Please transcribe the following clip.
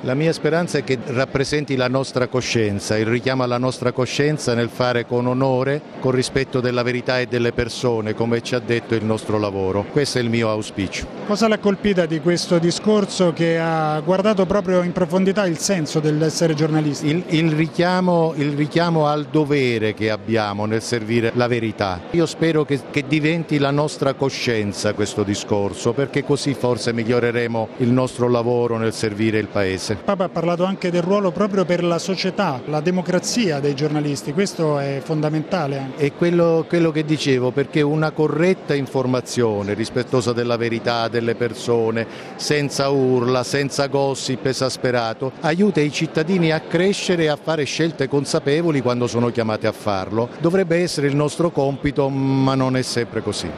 La mia speranza è che rappresenti la nostra coscienza, il richiamo alla nostra coscienza nel fare con onore, con rispetto della verità e delle persone, come ci ha detto il nostro lavoro. Questo è il mio auspicio. Cosa l'ha colpita di questo discorso che ha guardato proprio in profondità il senso dell'essere giornalisti? Il richiamo al dovere che abbiamo nel servire la verità. Io spero che diventi la nostra coscienza questo discorso, perché così forse miglioreremo il nostro lavoro nel servire il Paese. Papa ha parlato anche del ruolo proprio per la società, la democrazia dei giornalisti, questo è fondamentale anche. È quello che dicevo, perché una corretta informazione rispettosa della verità delle persone, senza urla, senza gossip esasperato, aiuta i cittadini a crescere e a fare scelte consapevoli quando sono chiamati a farlo. Dovrebbe essere il nostro compito, ma non è sempre così.